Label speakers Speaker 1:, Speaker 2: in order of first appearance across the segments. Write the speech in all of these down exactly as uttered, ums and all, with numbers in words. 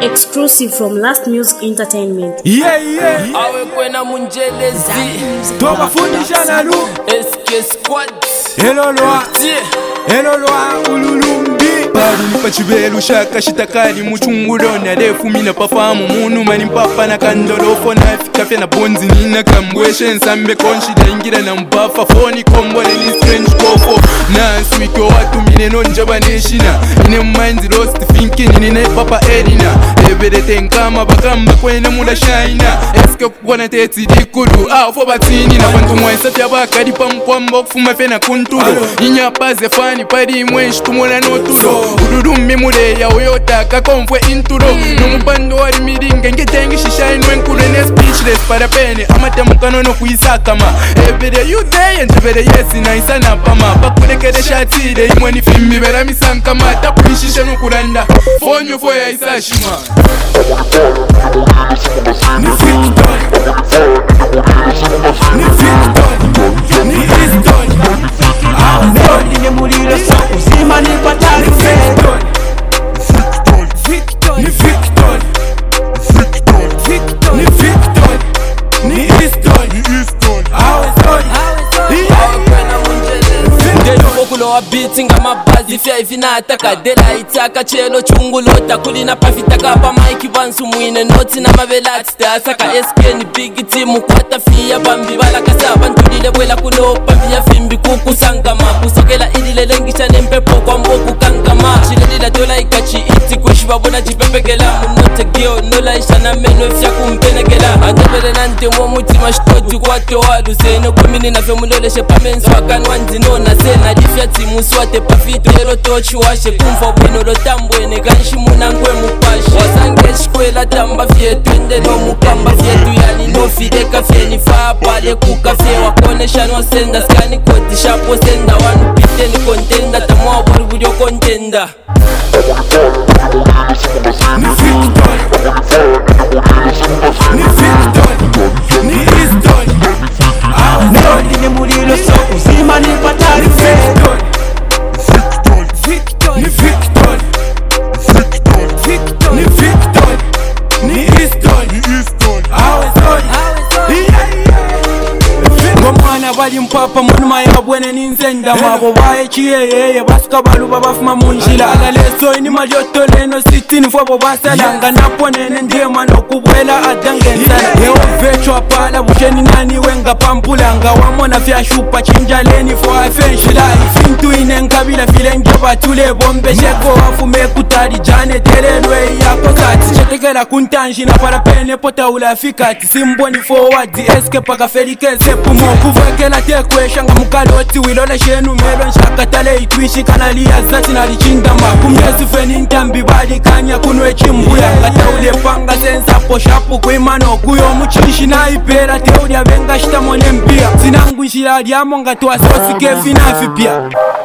Speaker 1: Exclusive from Last Music Entertainment.
Speaker 2: Yeah, yeah.
Speaker 3: Awe kwena munjelezi
Speaker 2: Toba fundisha na lu
Speaker 3: S K Squad.
Speaker 2: Hello loa Hello loa ululumbi Bari mpachibelu shaka shitakali muchungulo na defu mina pafamu munu mani mpapa na kandolofo na fikafe na bonzi nina kambweshe nsambe konshida ingira na mbafa foni kombole ni strange kofo na swiko watu mine nonjaba neshina ine mmanzi lost thinking nine papa erina ebere tenkama bakamba kwene muda shaina eske kukwana teti dikuru ah fo batini na bantu mwaisa fyabakari pamkwamba kufuma fena kuntulo inya paze fani pari mwenshi tumona notulo ududumi muleya uyotaka komfwe intulo nomubando wari miringa ngetengi shishaini wenkure ne speechless para pene amatemukano no kuisakama ebere you day entebere yesi na isana pama bakulekere shatire imwe ni fimbi bera misankama tapuishishe nukuranda fonyo fo ya isashima ni victor ni victor ni iston
Speaker 4: Awazoni ni mulilo so uzima ni patali
Speaker 2: victor victor ni victor victor victor ni victor ni iston ni iston awazoni
Speaker 3: Awe kwena munjelezi Ndelu fokulo wa beats nga mabazi fya ifina ataka Dela itaka chelo chungulota kulina pafitaka pa maiki bansu mwine noti na mavelati Tasaka S K ni big team kwata fia bambi balakasa bantulile bwela kunopa Mbiya fimbi kukusangama kusokela ilile lengisha nempepo kwa mboku kankama Chilelila dola ikachi iti kwishi babona jipepekela Munote geo nola isha na meno fya kumpenekela Andebele nante mwa mutima shitoti kwa towalu Seno kumini na fyo muloleshe pamensi wakanwanzi nona Sena difya timu swate pafito Ero tochi washe kumfa bwino lo tambwene Ganshi munangwe mupashe Wasange shkwela tamba fye twende no mukamba fyetu Yani no fideka fye ni fapa le kuka fye Wakonesha no senda skani koti shapo senda Wanu pite ni kontenda tamwa waru budio kontenda
Speaker 2: ni victor ni victor ni iston
Speaker 4: Awazoni ni mulilo so uzima ni patali
Speaker 2: victor victor ni victor victor victor ni victor ni iston ni iston awazoni Ngomwana bali mpapa munuma yabwene ninzenda mabo bae chiyeye basika baluba bafuma munjila agaleso ini malyoto leno sitini fwabo basalanga napo nene ndiye mano kubwela adangensana Yeo vechwa pala busheni nani wenga pampulanga wamona fya shupa chinjaleni fo afenshila ifintu ine nkabila file njaba tule bombe sheko wafume kutari jane telelwe yako kati chetekela kuntanji na para pene pota ulafikati simboni forward eske paka felikeze pumo kuvekela tekwesha nga mukaloti wilole shenu melo nshakatale itwishi kanalia zati nalichindama kumyesu feni ntambi bali kanya kunwe chimbuya ngataule panga sensa poshapu kwimano kuyo muchishi na ipera teulia venga shitamone mpia zinangu nshila liamo nga tuwasosi kefi na vipia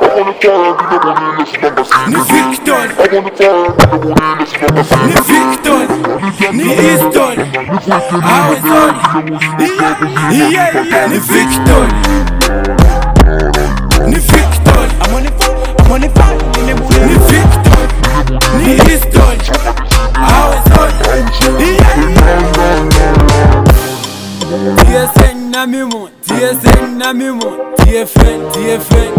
Speaker 2: ni victor ni victor ni iston awazoni yeah yeah ni victor ni victor
Speaker 4: I'm on the phone, I'm on the phone
Speaker 2: ni victor ni iston awazoni T S N na mimo T S N na mimo T F N T F N